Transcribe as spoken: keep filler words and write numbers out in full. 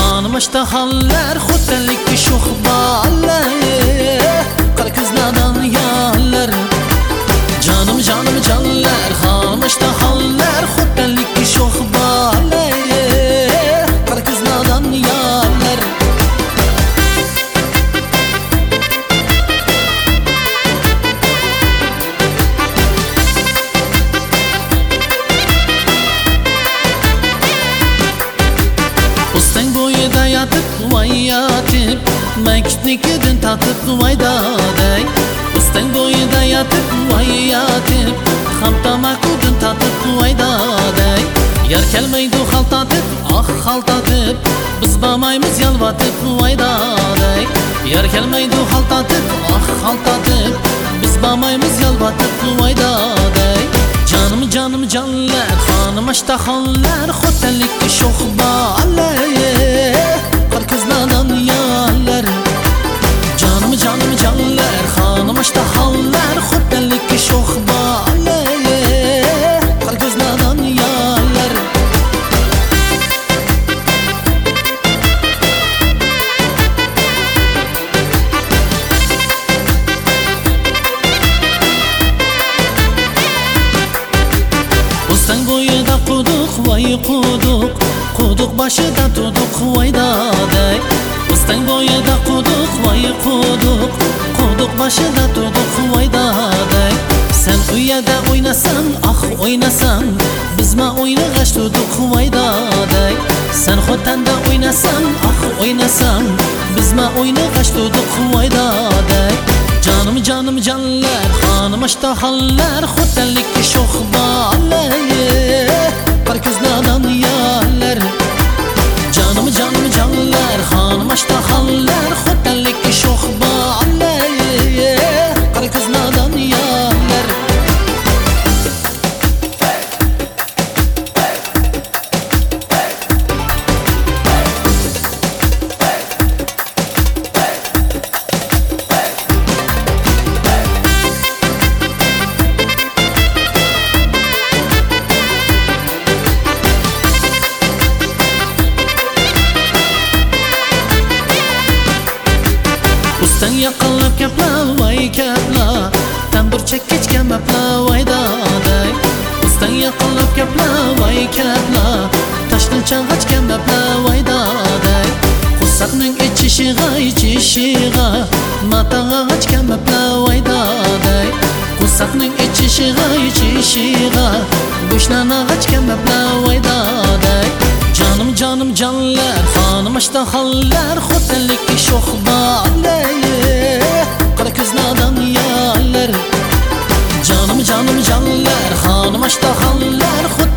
Hanım iştahaller xo'rlik sho'x bolalar qara ko'zlardan yollar Canım canım canlar Hanım iştahaller xo'rlik sho'x bolalar qara ko'zlardan yollar Ustang bo'yida yotib voy yotib Makitnikidan tatib voy daday Ustang bo'yida yotib voy yotib Ham tamakudan tatib voy daday Yar kelmaydi xaltatib ah xaltatib Biz bormaymiz yalvatib voy daday Yar kelmaydi xaltatib ah xaltatib Biz bormaymiz yalvatib voy daday Canım canım canlar Hanım iştahaller xo'rlik sho'x bolalar qara ko'zlardan yollar Canım canım canlar Hanım iştahaller xo'rlik sho'x bolalar qara ko'zlardan yollar Ustang bo'yida quduq voy quduq Quduq boshida tuduq voy daday Ustang bo'yida quduq voy quduq Quduq boshida tuduq voy daday Sen uyada o'ynasan ah o'ynasan Bizma o'yni g'ash tuduq voy daday Sen xotanda o'ynasan ah o'ynasan Bizma o'yni g'ash tuduq voy daday Canım canım canlar Hanım iştahaller xo'rlik sho'x bolalar qara ko'zlardan yollar Canım canım canlar Hanım iştahaller xo'rlik sho'x bolalar qara ko'zlardan yollar Ustang yaqinlab kapla voy kapla Tambur chekkechga mapla voy daday Ustang yaqinlab kapla voy kapla Tashni chang'achga mapla voy daday Qusaqning ichishiga ichishiga Matag'achga mapla voy daday Qusaqning ichishiga ichishiga Go'shlanag'achga mapla voy daday Canım canım canlar Hanım iştahaller xo'rlik sho'x bolalar qara ko'zlardan yollar Canım canım canlar Hanım iştahaller